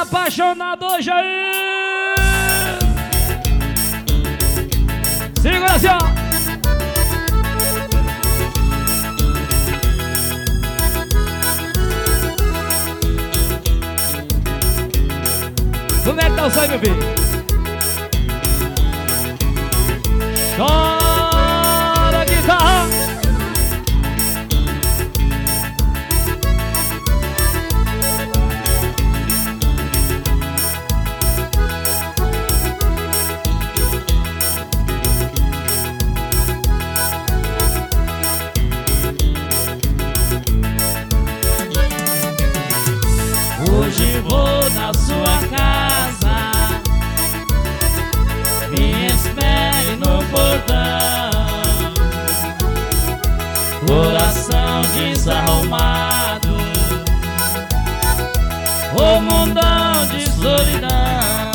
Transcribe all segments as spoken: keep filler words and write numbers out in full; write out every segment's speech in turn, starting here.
apaixonado hoje aí. Segura assim, ó. Como é que tá o som, meu filho? Chora, guitarra. Hoje vou na sua casa, me espere no portão. Coração desarrumado, o mundão de solidão.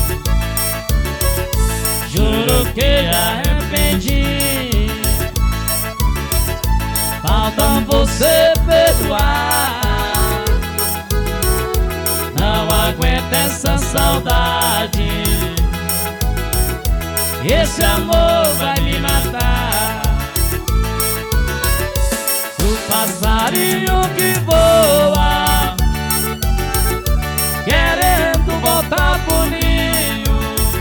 Juro que arrependi, falta você perdoar. Não aguento essa saudade, esse amor vai me matar. O passarinho que voa, querendo voltar pro ninho,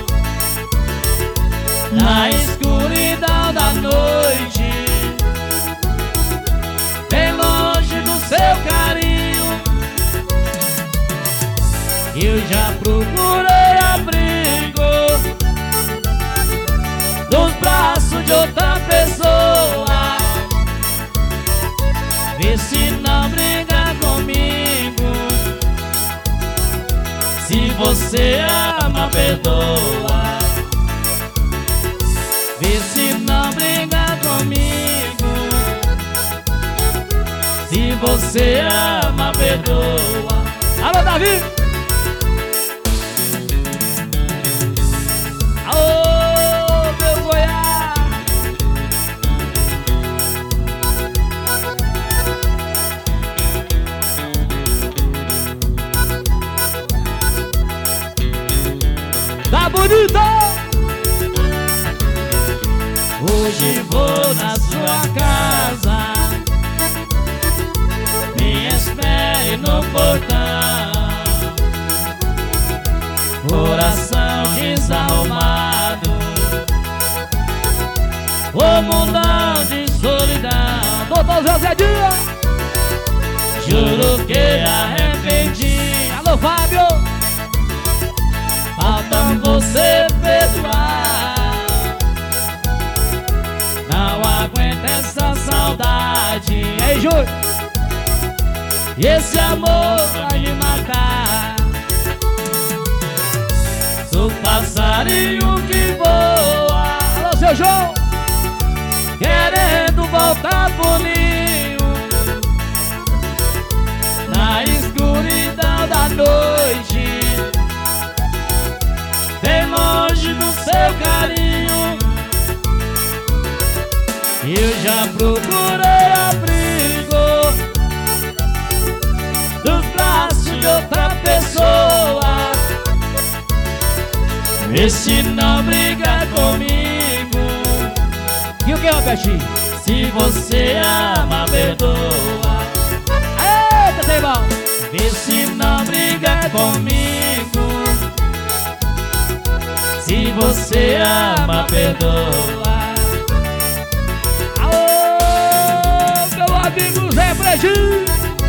na escuridão da noite, bem longe do seu carinho. Eu já procurei abrigo nos braços de outra pessoa. Vê se não briga comigo, se você ama, perdoa. Vê se não briga comigo, se você ama, perdoa. Alô, Davi! Alô, meu Goiás! Tá bonito! Hoje vou na sua casa, me espere no portão. Coração desarrumado, o mundão de solidão. Doutor José Dias! Juro que arrependi. Alô, Fábio! Falta você perdoar. Não aguento essa saudade, Ei, Júlio! e esse amor vai me matar. Sou passarinho que voa, Alô, seu João! querendo voltar pro ninho, na escuridão da noite, bem longe do seu carinho. Eu já procurei abrigo dos braços de outra pessoa. Vê se não briga comigo, E o que, Robertinho? se você ama, perdoa. Eita, Teibão! Vê se não briga comigo, se você ama, perdoa. Alô, meu amigo Zé Fredinho!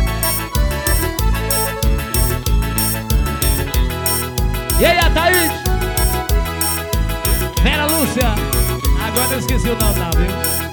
E aí, a Thaís? Vera Lúcia! Agora eu esqueci o nome, tá, viu?